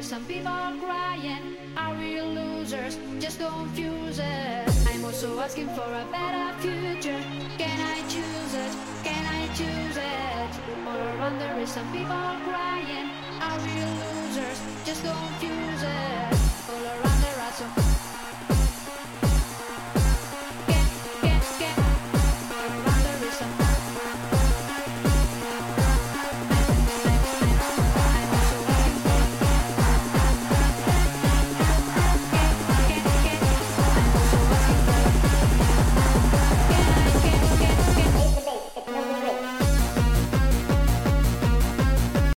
is some people crying. Are we losers? Just confuse it. I'm also asking for a better future. Can I choose it? Can I choose it? All around there is some people crying. Are we losers? Just confuse it.